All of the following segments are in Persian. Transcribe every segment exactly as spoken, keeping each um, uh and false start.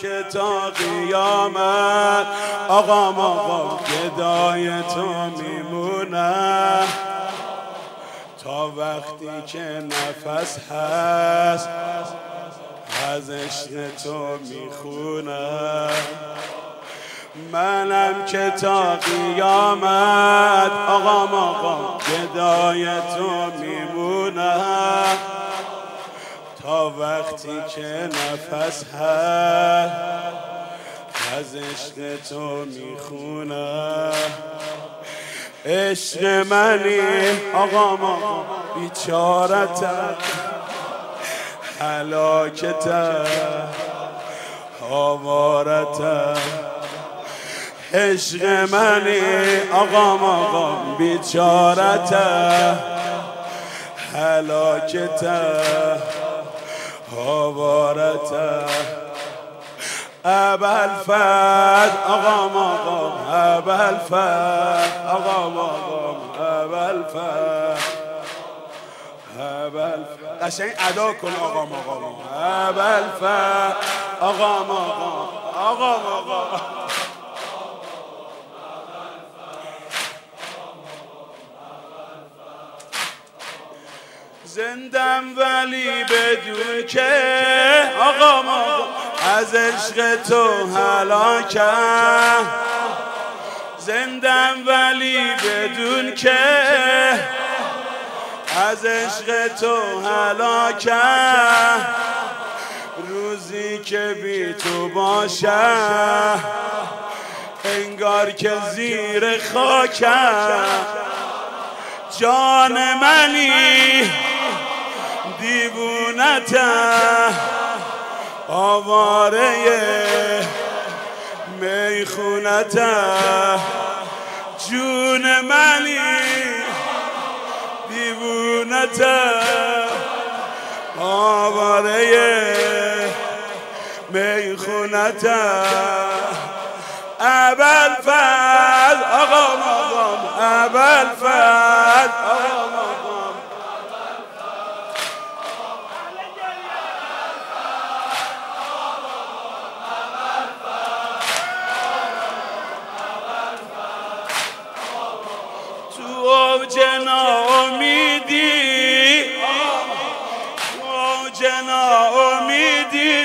که تا قیامت آقام آقام گدای تو میمونم، تا وقتی که نفس هست از عشق تو میخونم. منم که تا قیامت آقام آقام گدای تو میمونم، تا وقتی که نفس هست از عشق تو میخونم. عشق منی آقام آقام بیچارتم، هلاکتم آوارتم. عشق منی آقام آقام بیچارتم، هلاکتم آوارتم. ابوالفضل آقام آقام ابوالفضل آقام آقام ابوالفضل ابوالفضل قشنگ ادا کن آقام آقام ابوالفضل آقام آقام آقام آقام. زندم ولی بدون که آقام آقام از عشق تو هلاکم. زندم ولی بدون که از عشق تو هلاکم. روزی که بی تو باشم انگار که زیر خاکم. جان منی دیوونتم، آواره میخونتم. جون منی دیوونتم، آواره میخونتم. ابوالفضل آقام آقام ابوالفضل آقام آقام. تو اوج ناامیدی تو اوج ناامیدی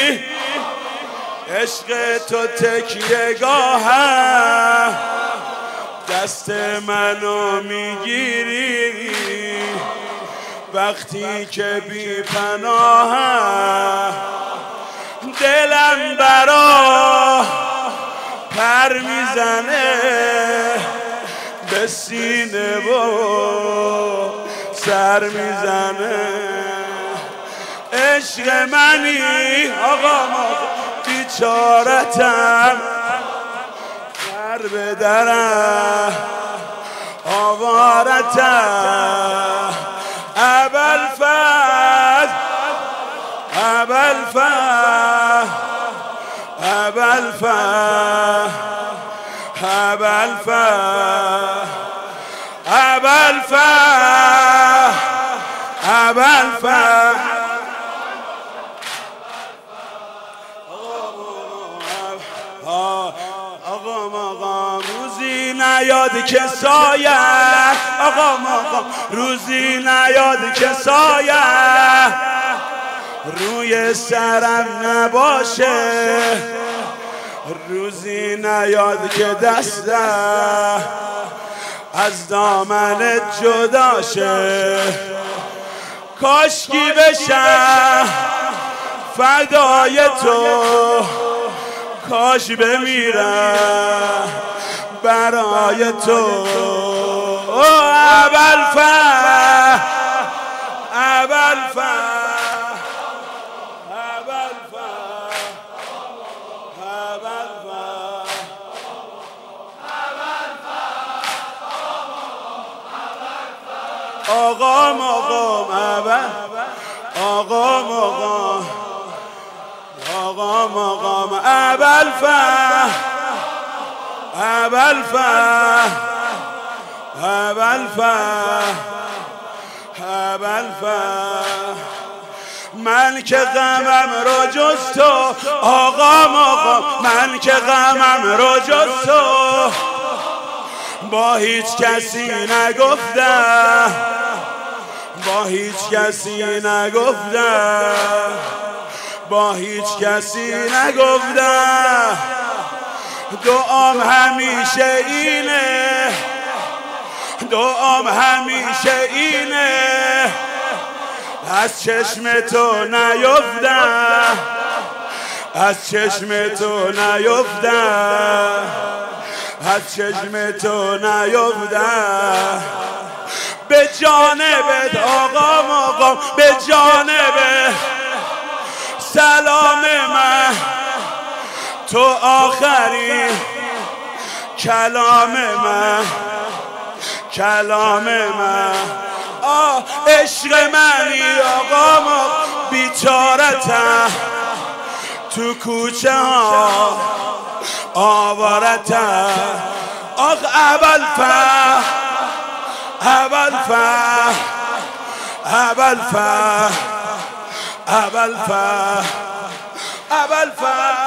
عشق تو تکیه گاهم. دست منو میگیری وقتی که بی پناهم. دلم برا پر میزنه به سینه و سر میزنه. عشق منی آقام آقام بیچارتم، در به درم آوارتم. ابوالفضل ابوالفضل ابوالفضل ابوالفضل ابوالفضل ابوالفضل. آقام آقام روزی نیاد که سایه آقام آقام روزی نیاد که سایه روی سرم نباشه. روزی نیاد که دستم از دامنت جدا شه. کاشکی بشم فدای تو، کاش بمیرم برای تو. ابوالفضل ابوالفضل آقام آقام آقام آقام آقام آقام ابوالفضل ابوالفضل ابوالفضل ابوالفضل. من که غمم رو جز تو آقام آقام، من که غمم رو جز تو با هیچ کسی نگفتم، با هیچ کسی نگفتم، با هیچ کسی نگفتم. دعام همیشه اینه، دعام همیشه اینه از چشم تو نیفتم، از چشم تو نیفتم، از چشم تو نیفتم. به جانبت آقام آقام، به جانبت سلام من، تو آخرین کلام من، کلام من. آه عشق منی آقام بیچارتم، تو کوچه ها آوارتم. آخ ابوالفضل ابوالفضل ابوالفضل ابوالفضل ابوالفضل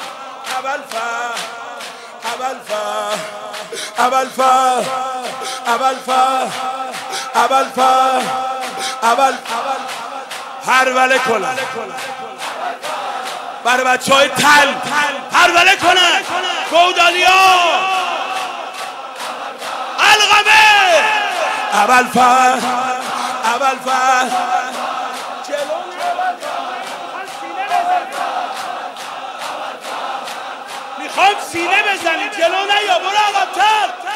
ابوالفضل ابوالفضل ابوالفضل ابوالفضل ابوالفضل هروله کنن برای بچه های تل، هروله کنن گودالیا القمه ابوالفضل ابوالفضل. میخوام سینه بزنید جلو نیا، برو عقب‌تر.